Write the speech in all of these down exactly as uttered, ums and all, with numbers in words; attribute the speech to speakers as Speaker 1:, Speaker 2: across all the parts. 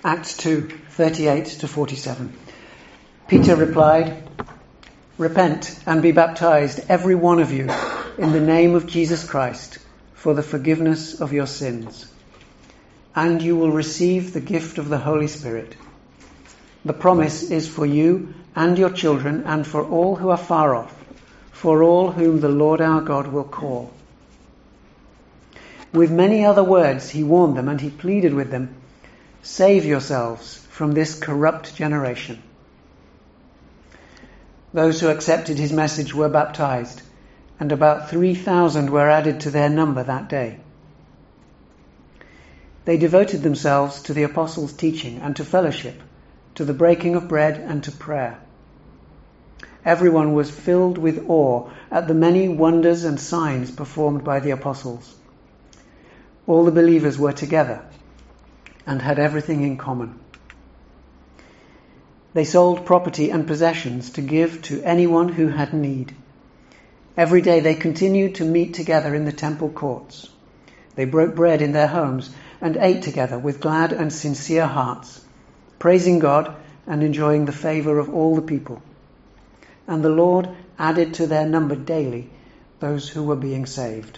Speaker 1: Acts two, thirty-eight to forty-seven. Peter replied, "Repent and be baptized, every one of you, in the name of Jesus Christ, for the forgiveness of your sins. And you will receive the gift of the Holy Spirit. The promise is for you and your children and for all who are far off, for all whom the Lord our God will call." With many other words he warned them, and he pleaded with them, "Save yourselves from this corrupt generation." Those who accepted his message were baptized, and about three thousand were added to their number that day. They devoted themselves to the apostles' teaching and to fellowship, to the breaking of bread and to prayer. Everyone was filled with awe at the many wonders and signs performed by the apostles. All the believers were together and had everything in common. They sold property and possessions to give to anyone who had need. Every day they continued to meet together in the temple courts. They broke bread in their homes and ate together with glad and sincere hearts, praising God and enjoying the favor of all the people. And the Lord added to their number daily those who were being saved.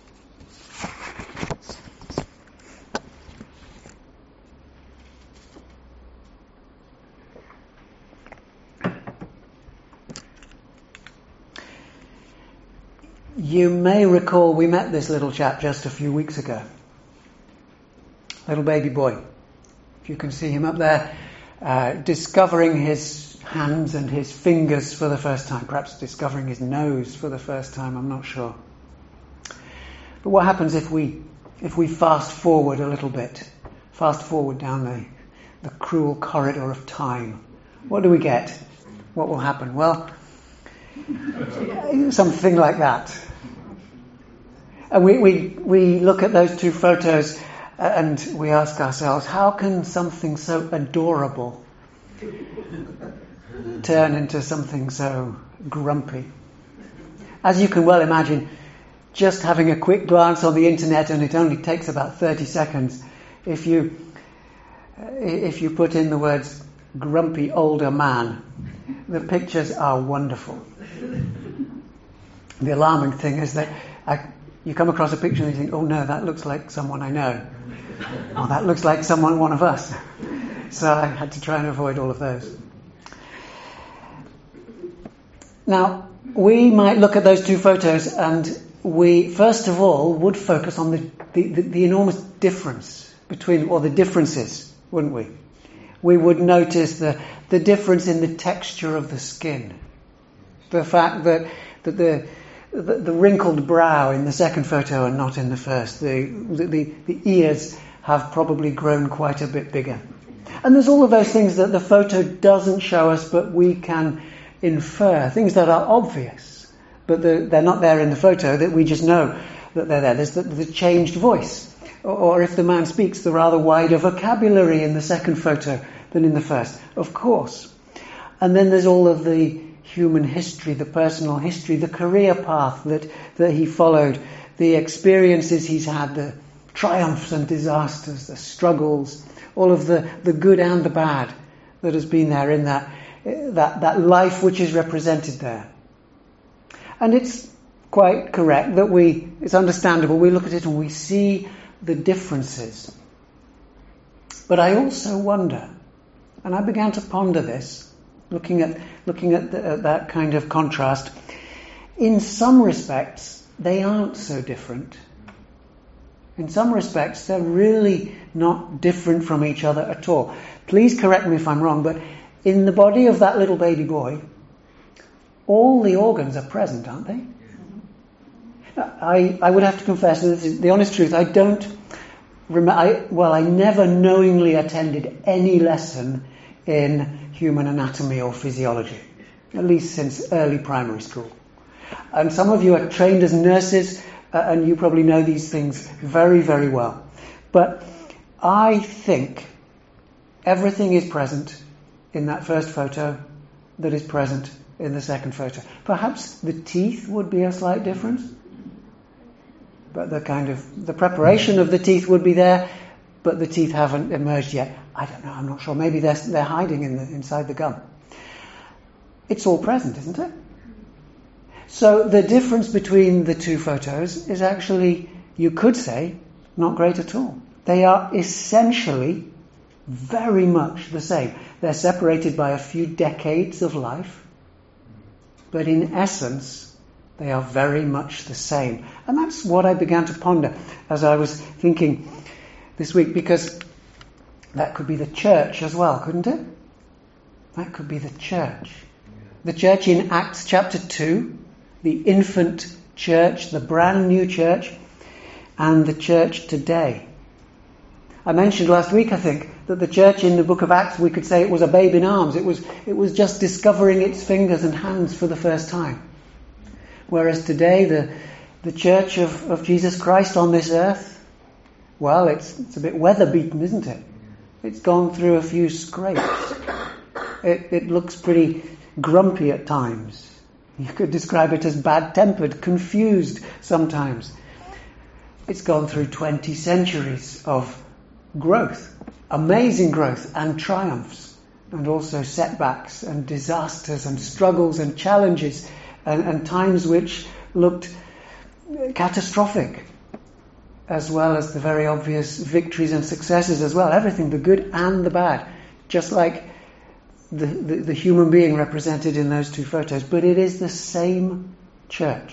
Speaker 1: You may recall we met this little chap just a few weeks ago. Little baby boy. If you can see him up there, uh, discovering his hands and his fingers for the first time. Perhaps discovering his nose for the first time, I'm not sure. But what happens if we if we fast forward a little bit? Fast forward down the, the cruel corridor of time. What do we get? What will happen? Well, something like that. And we, we, we look at those two photos and we ask ourselves, how can something so adorable turn into something so grumpy? As you can well imagine, just having a quick glance on the internet, and it only takes about thirty seconds, if you if you put in the words grumpy older man, the pictures are wonderful. The alarming thing is that I, you come across a picture and you think, oh no, that looks like someone I know. Or that looks like someone, one of us. So I had to try and avoid all of those. Now, we might look at those two photos and we, first of all, would focus on the, the, the, the enormous difference between, or the differences, wouldn't we? We would notice the, the difference in the texture of the skin. The fact that, that the, the the wrinkled brow in the second photo and not in the first. The, the, the ears have probably grown quite a bit bigger. And there's all of those things that the photo doesn't show us, but we can infer. Things that are obvious, but the, they're not there in the photo, that we just know that they're there. There's the, the changed voice. Or, or if the man speaks, the rather wider vocabulary in the second photo than in the first. Of course. And then there's all of the human history, the personal history, the career path that, that he followed, the experiences he's had, the triumphs and disasters, the struggles, all of the, the good and the bad that has been there in that, that, that life which is represented there. And it's quite correct that we, it's understandable, we look at it and we see the differences. But I also wonder, and I began to ponder this, looking at looking at, the, at that kind of contrast, in some respects they aren't so different. In some respects they're really not different from each other at all. Please correct me if I'm wrong, but in the body of that little baby boy, all the organs are present, aren't they? I, I would have to confess, this is the honest truth, I don't remember, I, well, I never knowingly attended any lesson in human anatomy or physiology, at least since early primary school. And some of you are trained as nurses, uh, and you probably know these things very, very well. But I think everything is present in that first photo that is present in the second photo. Perhaps the teeth would be a slight difference, but the kind of the preparation of the teeth would be there, but the teeth haven't emerged yet. I don't know, I'm not sure. Maybe they're, they're hiding in the, inside the gum. It's all present, isn't it? So the difference between the two photos is actually, you could say, not great at all. They are essentially very much the same. They're separated by a few decades of life, but in essence, they are very much the same. And that's what I began to ponder as I was thinking this week, because that could be the church as well, couldn't it? That could be the church. The church in Acts chapter two, the infant church, the brand new church, and the church today. I mentioned last week, I think, that the church in the book of Acts, we could say it was a babe in arms. It was, it was just discovering its fingers and hands for the first time. Whereas today, the, the church of, of Jesus Christ on this earth, well, it's, it's a bit weather-beaten, isn't it? It's gone through a few scrapes. It, it looks pretty grumpy at times. You could describe it as bad-tempered, confused sometimes. It's gone through twenty centuries of growth, amazing growth and triumphs, and also setbacks and disasters and struggles and challenges and, and times which looked catastrophic, as well as the very obvious victories and successes as well. Everything, the good and the bad, just like the, the, the human being represented in those two photos. But it is the same church.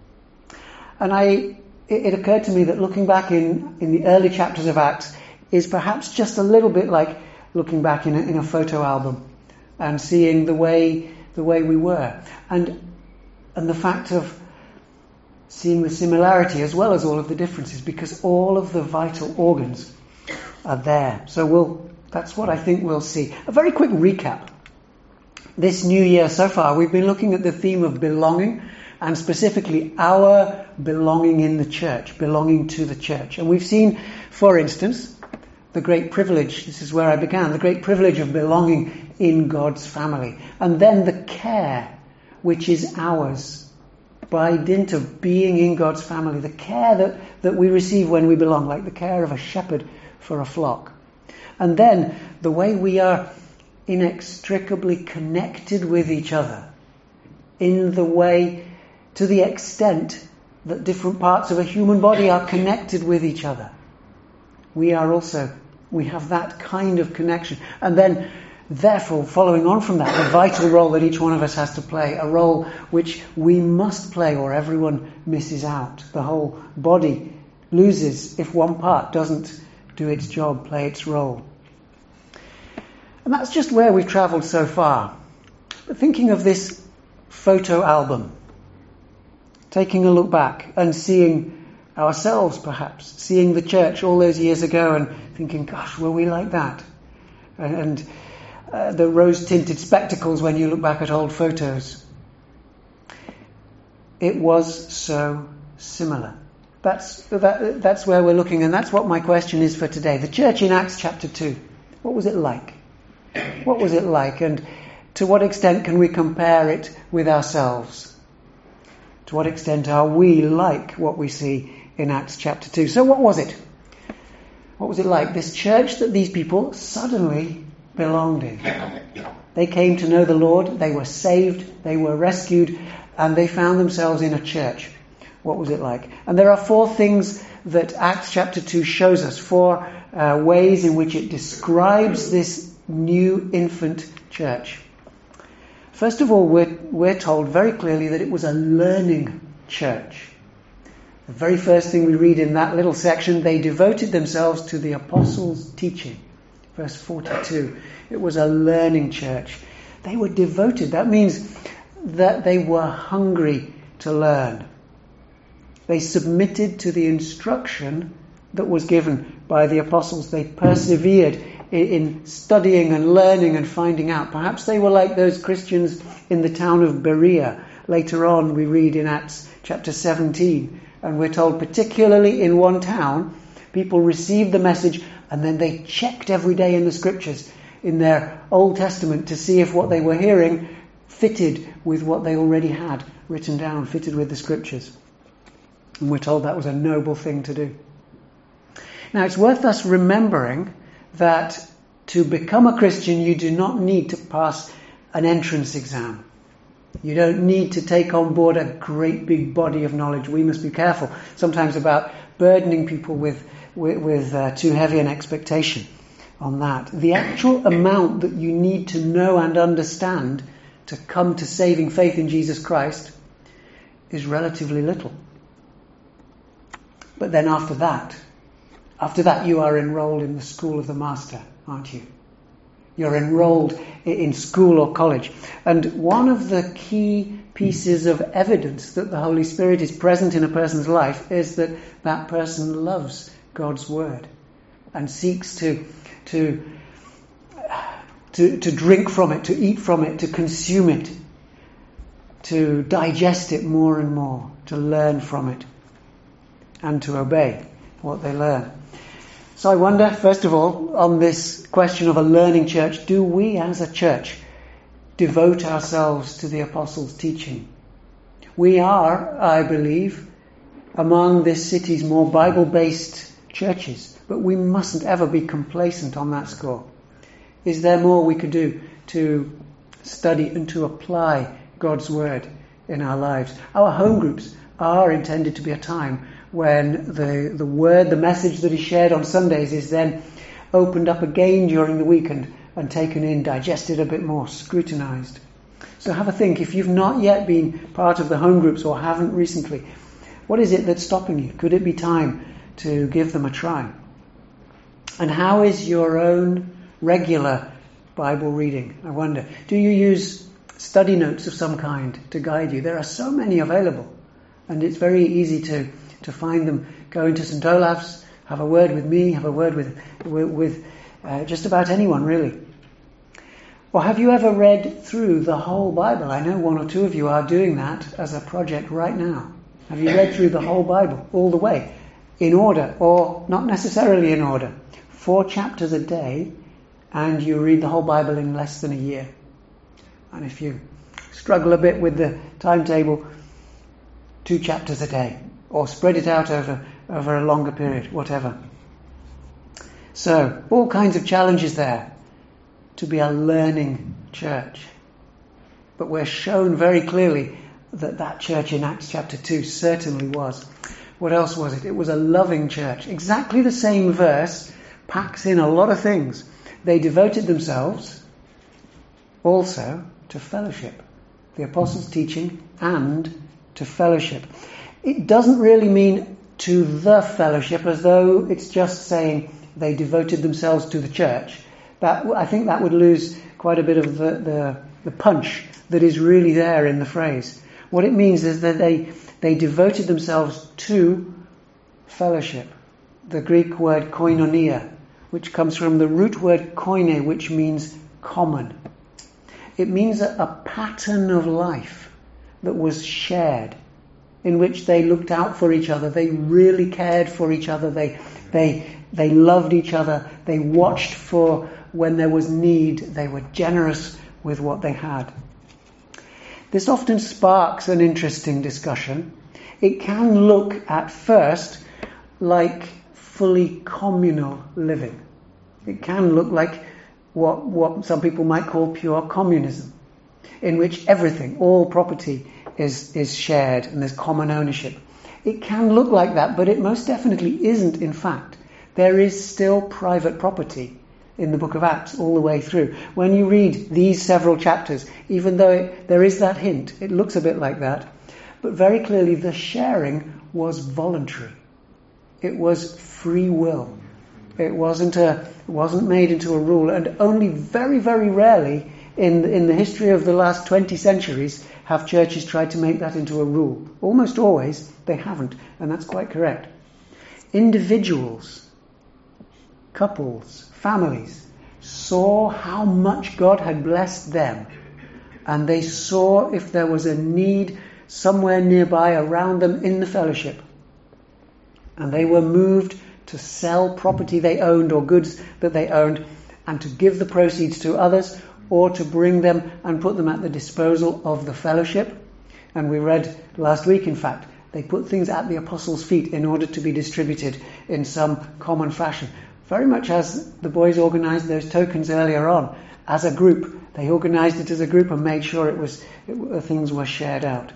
Speaker 1: And I, it, it occurred to me that looking back in, in the early chapters of Acts is perhaps just a little bit like looking back in a, in a photo album and seeing the way the way we were, and and the fact of seeing the similarity as well as all of the differences, because all of the vital organs are there. So we'll that's what I think we'll see. A very quick recap. This new year so far, we've been looking at the theme of belonging, and specifically our belonging in the church, belonging to the church. And we've seen, for instance, the great privilege, this is where I began, the great privilege of belonging in God's family. And then the care which is ours by dint of being in God's family, the care that, that we receive when we belong, like the care of a shepherd for a flock. And then the way we are inextricably connected with each other, in the way, to the extent that different parts of a human body are connected with each other. We are also, we have that kind of connection. And then, therefore, following on from that, the vital role that each one of us has to play, a role which we must play or everyone misses out. The whole body loses if one part doesn't do its job, play its role. And that's just where we've travelled so far. But thinking of this photo album, taking a look back and seeing ourselves perhaps, seeing the church all those years ago and thinking, gosh, were we like that? And, and uh, the rose-tinted spectacles when you look back at old photos. It was so similar. That's, that, that's where we're looking, and that's what my question is for today. The church in Acts chapter two, what was it like? What was it like, and to what extent can we compare it with ourselves? To what extent are we like what we see in Acts chapter two? So what was it? What was it like? This church that these people suddenly belonged in. They came to know the Lord, they were saved, they were rescued, and they found themselves in a church. What was it like? And there are four things that Acts chapter two shows us, four uh, ways in which it describes this new infant church. First of all, we're, we're told very clearly that it was a learning church. The very first thing we read in that little section, they devoted themselves to the apostles' teaching. Verse forty-two. It was a learning church. They were devoted. That means that they were hungry to learn. They submitted to the instruction that was given by the apostles. They persevered in studying and learning and finding out. Perhaps they were like those Christians in the town of Berea. Later on we read in Acts chapter seventeen, and we're told particularly in one town, people received the message and then they checked every day in the scriptures, in their Old Testament, to see if what they were hearing fitted with what they already had written down, fitted with the scriptures. And we're told that was a noble thing to do. Now, it's worth us remembering that to become a Christian, you do not need to pass an entrance exam. You don't need to take on board a great big body of knowledge. We must be careful sometimes about burdening people with, with, with uh, too heavy an expectation on that. The actual amount that you need to know and understand to come to saving faith in Jesus Christ is relatively little. But then after that, after that you are enrolled in the school of the Master, aren't you? You're enrolled in school or college. And one of the key pieces of evidence that the Holy Spirit is present in a person's life is that that person loves God's Word and seeks to, to, to, to drink from it, to eat from it, to consume it, to digest it more and more, to learn from it, and to obey what they learn. So I wonder, first of all, on this question of a learning church, do we as a church devote ourselves to the Apostles' teaching? We are, I believe, among this city's more Bible-based churches, but we mustn't ever be complacent on that score. Is there more we could do to study and to apply God's Word in our lives? Our home groups are intended to be a time when the, the word, the message that is shared on Sundays is then opened up again during the week and, and taken in, digested a bit more, scrutinized. So have a think. If you've not yet been part of the home groups or haven't recently, what is it that's stopping you? Could it be time to give them a try? And how is your own regular Bible reading? I wonder. Do you use study notes of some kind to guide you? There are so many available, and it's very easy to to find them. Go into Saint Olaf's, have a word with me, have a word with with, with uh, just about anyone, really. Or have you ever read through the whole Bible? I know one or two of you are doing that as a project right now. Have you read through the whole Bible, all the way, in order, or not necessarily in order? Four chapters a day, and you read the whole Bible in less than a year. And if you struggle a bit with the timetable, two chapters a day, or spread it out over, over a longer period, whatever. So, all kinds of challenges there to be a learning church. But we're shown very clearly that that church in Acts chapter two certainly was. What else was it? It was a loving church. Exactly the same verse packs in a lot of things. They devoted themselves also to fellowship, the apostles' teaching, and to fellowship. It doesn't really mean to the fellowship as though it's just saying they devoted themselves to the church. That, I think that would lose quite a bit of the, the, the punch that is really there in the phrase. What it means is that they, they devoted themselves to fellowship. The Greek word koinonia, which comes from the root word koine, which means common. It means a, a pattern of life that was shared, in which they looked out for each other. They really cared for each other. They, they, they loved each other. They watched for when there was need. They were generous with what they had. This often sparks an interesting discussion. It can look at first like fully communal living. It can look like what, what some people might call pure communism, in which everything, all property, is is shared and there's common ownership. It can look like that, but it most definitely isn't, in fact. There is still private property in the book of Acts all the way through. When you read these several chapters, even though it, there is that hint, it looks a bit like that, but very clearly the sharing was voluntary. It was free will. It wasn't a wasn't made into a rule, and only very, very rarely in in the history of the last twenty centuries have churches tried to make that into a rule. Almost always they haven't, and that's quite correct. Individuals, couples, families saw how much God had blessed them, and they saw if there was a need somewhere nearby around them in the fellowship, and they were moved to sell property they owned or goods that they owned and to give the proceeds to others, or to bring them and put them at the disposal of the fellowship. And we read last week, in fact, They put things at the apostles' feet in order to be distributed in some common fashion. Very much as the boys organised those tokens earlier on, as a group. They organised it as a group and made sure it was it, things were shared out.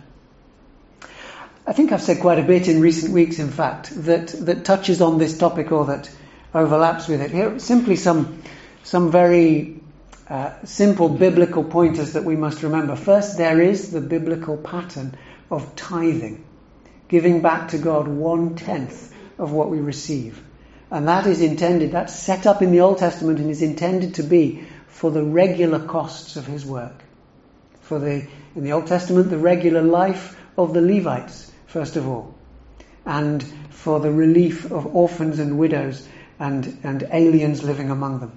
Speaker 1: I think I've said quite a bit in recent weeks, in fact, that, that touches on this topic or that overlaps with it. Here, simply some some very uh, simple biblical pointers that we must remember. First, there is the biblical pattern of tithing, giving back to God one-tenth of what we receive. And that is intended, that's set up in the Old Testament and is intended to be for the regular costs of his work. For the, in the Old Testament, the regular life of the Levites, first of all. And for the relief of orphans and widows and, and aliens living among them.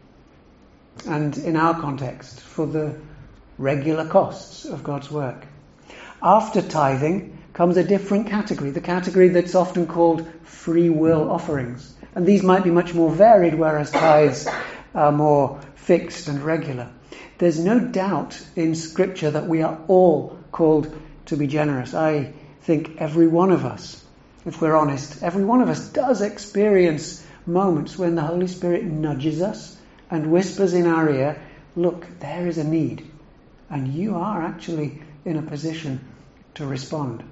Speaker 1: And in our context, for the regular costs of God's work. After tithing comes a different category, the category that's often called free will offerings. And these might be much more varied, whereas tithes are more fixed and regular. There's no doubt in Scripture that we are all called to be generous. I think every one of us, if we're honest, every one of us does experience moments when the Holy Spirit nudges us and whispers in our ear, look, there is a need. And you are actually in a position to respond.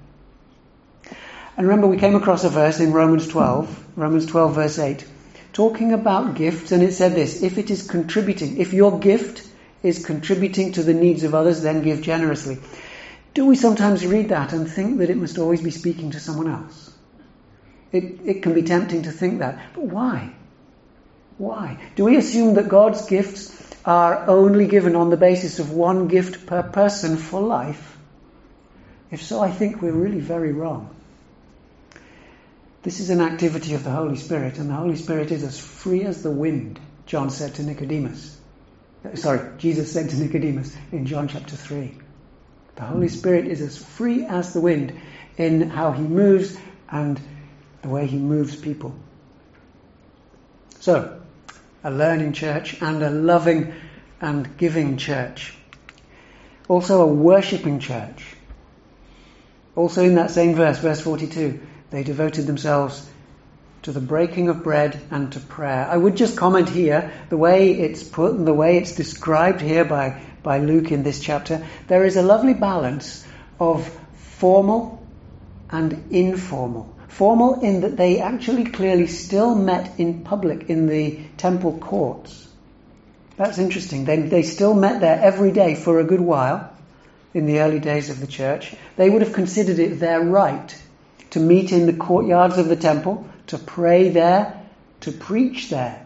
Speaker 1: And remember, we came across a verse in Romans twelve, Romans twelve verse eight, talking about gifts, and it said this, if it is contributing, if your gift is contributing to the needs of others, then give generously. Do we sometimes read that and think that it must always be speaking to someone else? It, it can be tempting to think that, but why? Why? Do we assume that God's gifts are only given on the basis of one gift per person for life? If so, I think we're really very wrong. This is an activity of the Holy Spirit, and the Holy Spirit is as free as the wind, John said to Nicodemus. Sorry, Jesus said to Nicodemus in John chapter three. The Holy Spirit is as free as the wind in how he moves and the way he moves people. So, a learning church and a loving and giving church. Also a worshipping church. Also in that same verse, verse forty-two, they devoted themselves to the breaking of bread and to prayer. I would just comment here, the way it's put and the way it's described here by, by Luke in this chapter, there is a lovely balance of formal and informal. Formal in that they actually clearly still met in public in the temple courts. That's interesting. They, they still met there every day for a good while in the early days of the church. They would have considered it their right to meet in the courtyards of the temple, to pray there, to preach there.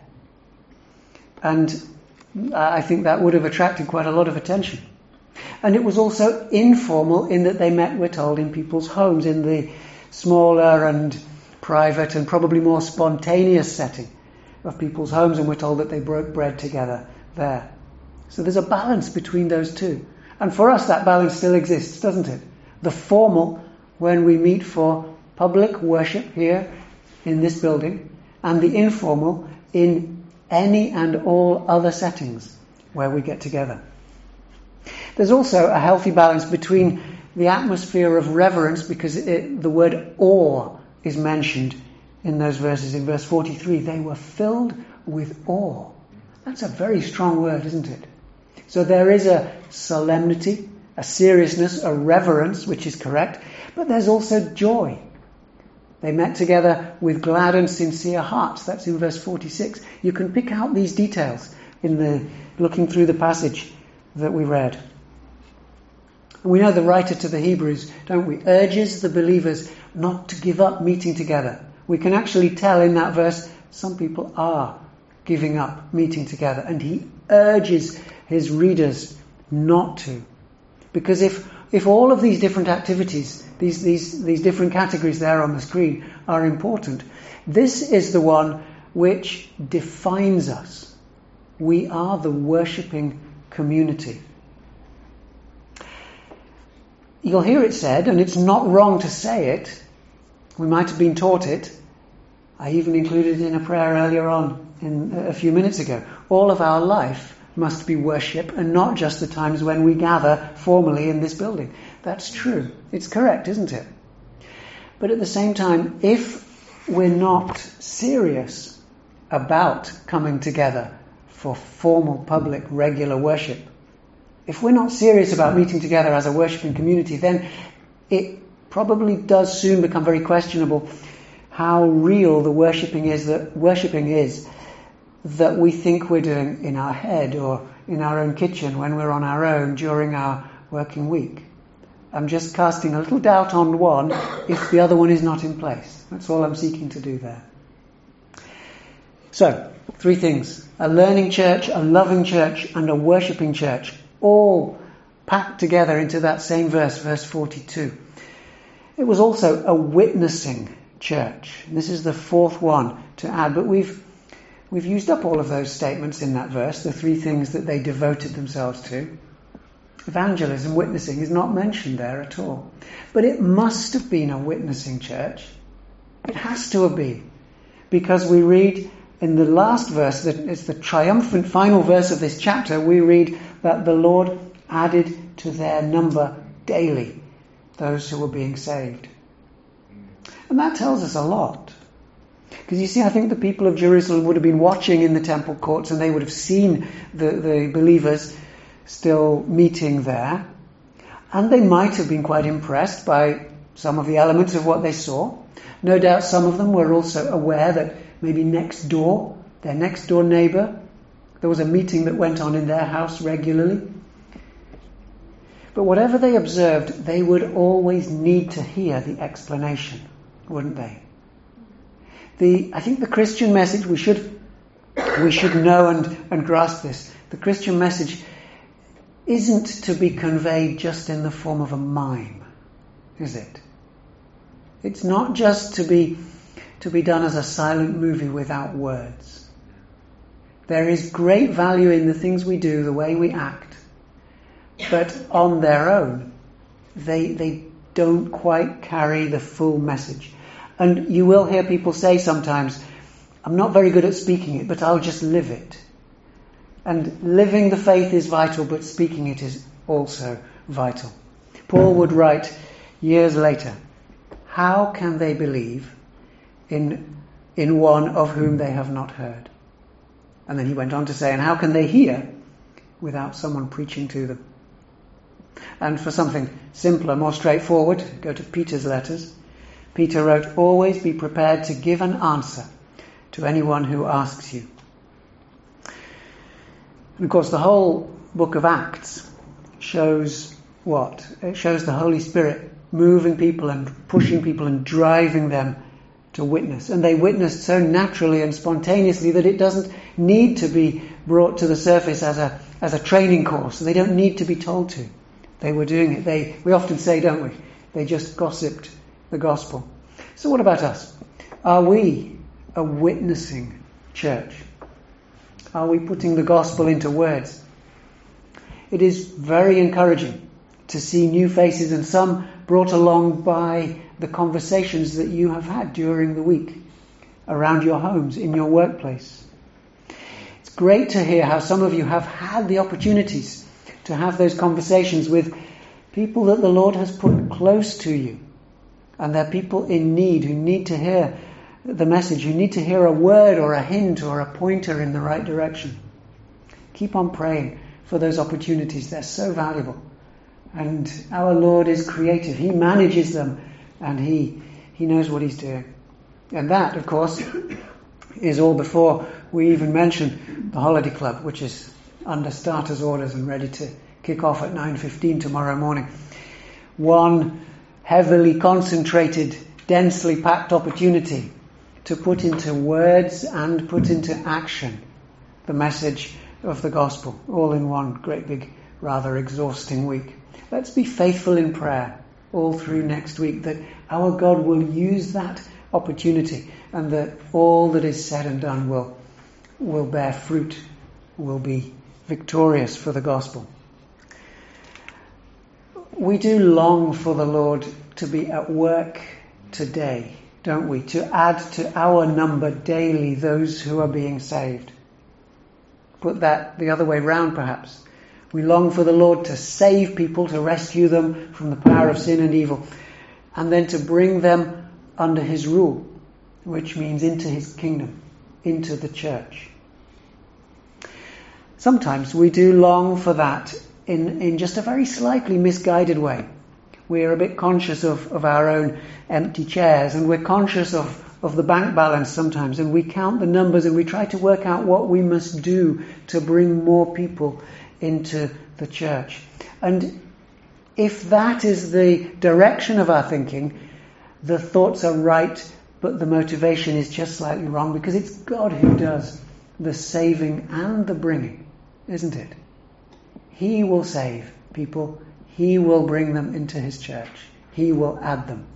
Speaker 1: And I think that would have attracted quite a lot of attention. And it was also informal in that they met, we're told, in people's homes, in the smaller and private and probably more spontaneous setting of people's homes, and we're told that they broke bread together there. So there's a balance between those two. And for us that balance still exists, doesn't it? The formal, when we meet for public worship here in this building, and the informal in any and all other settings where we get together. There's also a healthy balance between the atmosphere of reverence, because it, the word awe is mentioned in those verses. In verse forty-three, they were filled with awe. That's a very strong word, isn't it? So there is a solemnity, a seriousness, a reverence, which is correct, but there's also joy. They met together with glad and sincere hearts. That's in verse forty-six. You can pick out these details in the looking through the passage that we read. And we know the writer to the Hebrews, don't we, urges the believers not to give up meeting together. We can actually tell in that verse some people are giving up meeting together, and he urges his readers not to. Because if if all of these different activities, these these these different categories there on the screen are important, this is the one which defines us. We are the worshipping community. You'll hear it said, and it's not wrong to say it. We might have been taught it. I even included it in a prayer earlier on, in a few minutes ago. All of our life must be worship, and not just the times when we gather formally in this building. That's true. It's correct, isn't it? But at the same time, if we're not serious about coming together for formal, public, regular worship, if we're not serious about meeting together as a worshipping community, then it probably does soon become very questionable how real the worshipping is that worshipping is that we think we're doing in our head or in our own kitchen when we're on our own during our working week. I'm just casting a little doubt on one if the other one is not in place. That's all I'm seeking to do there. So, three things. A learning church, a loving church, and a worshipping church, all packed together into that same verse, verse forty-two. It was also a witnessing church. This is the fourth one to add, but we've we've used up all of those statements in that verse, the three things that they devoted themselves to. Evangelism, witnessing, is not mentioned there at all. But it must have been a witnessing church. It has to have been. Because we read in the last verse, that it's the triumphant final verse of this chapter, we read that the Lord added to their number daily those who were being saved. And that tells us a lot. Because you see, I think the people of Jerusalem would have been watching in the temple courts and they would have seen the, the believers still meeting there. And they might have been quite impressed by some of the elements of what they saw. No doubt some of them were also aware that maybe next door, their next door neighbour, there was a meeting that went on in their house regularly. But whatever they observed, they would always need to hear the explanation, wouldn't they? The I think the Christian message, we should we should know and, and grasp this. The Christian message isn't to be conveyed just in the form of a mime, is it? It's not just to be to be done as a silent movie without words. There is great value in the things we do, the way we act, but on their own, they they don't quite carry the full message. And you will hear people say sometimes, I'm not very good at speaking it, but I'll just live it. And living the faith is vital, but speaking it is also vital. Paul would write years later, how can they believe in, in one of whom they have not heard? And then he went on to say, and how can they hear without someone preaching to them? And for something simpler, more straightforward, go to Peter's letters. Peter wrote, always be prepared to give an answer to anyone who asks you. And of course, the whole book of Acts shows what? It shows the Holy Spirit moving people and pushing people and driving them to witness. And they witnessed so naturally and spontaneously that it doesn't need to be brought to the surface as a as a training course. They don't need to be told to. They were doing it. They we often say, don't we? They just gossiped the gospel. So what about us? Are we a witnessing church? Are we putting the gospel into words? It is very encouraging to see new faces, and some brought along by the conversations that you have had during the week around your homes, in your workplace. It's great to hear how some of you have had the opportunities to have those conversations with people that the Lord has put close to you. And they're people in need who need to hear the message, who need to hear a word or a hint or a pointer in the right direction. Keep on praying for those opportunities. They're so valuable. And our Lord is creative. He manages them and he, he knows what he's doing. And that, of course, is all before we even mention the Holiday Club, which is under starters orders and ready to kick off at nine fifteen tomorrow morning. One heavily concentrated, densely packed opportunity to put into words and put into action the message of the gospel, all in one great big, rather exhausting week. Let's be faithful in prayer all through next week, that our God will use that opportunity and that all that is said and done will, will bear fruit, will be victorious for the gospel. We do long for the Lord to be at work today, don't we? To add to our number daily those who are being saved. Put that the other way round, perhaps. We long for the Lord to save people, to rescue them from the power of sin and evil, and then to bring them under his rule, which means into his kingdom, into the church. Sometimes we do long for that in, in just a very slightly misguided way. We're a bit conscious of, of our own empty chairs, and we're conscious of, of the bank balance sometimes, and we count the numbers and we try to work out what we must do to bring more people into the church. And if that is the direction of our thinking, the thoughts are right, but the motivation is just slightly wrong, because it's God who does the saving and the bringing, isn't it? He will save people. He will bring them into his church. He will add them.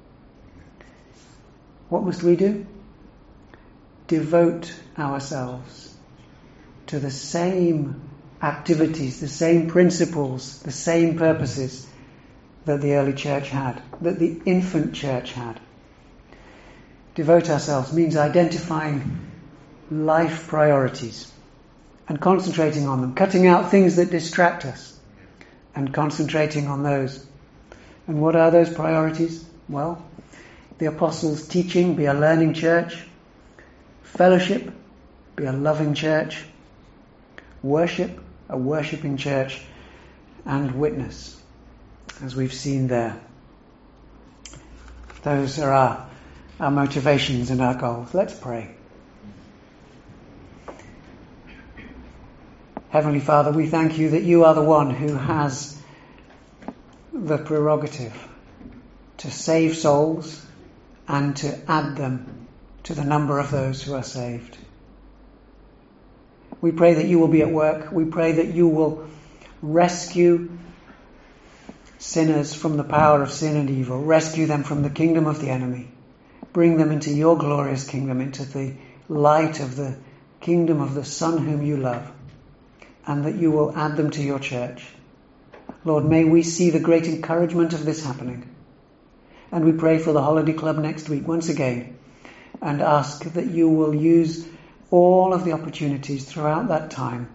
Speaker 1: What must we do? Devote ourselves to the same activities, the same principles, the same purposes that the early church had, that the infant church had. Devote ourselves means identifying life priorities and concentrating on them, cutting out things that distract us and concentrating on those. And what are those priorities? Well, the apostles' teaching, be a learning church. Fellowship, be a loving church. Worship, a worshipping church. And witness, as we've seen there. Those are our, our motivations and our goals. Let's pray. Heavenly Father, we thank you that you are the one who has the prerogative to save souls and to add them to the number of those who are saved. We pray that you will be at work. We pray that you will rescue sinners from the power of sin and evil, rescue them from the kingdom of the enemy, bring them into your glorious kingdom, into the light of the kingdom of the Son whom you love, and that you will add them to your church. Lord, may we see the great encouragement of this happening. And we pray for the Holiday Club next week once again, and ask that you will use all of the opportunities throughout that time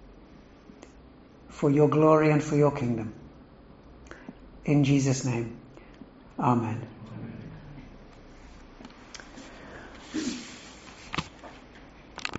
Speaker 1: for your glory and for your kingdom. In Jesus' name, amen.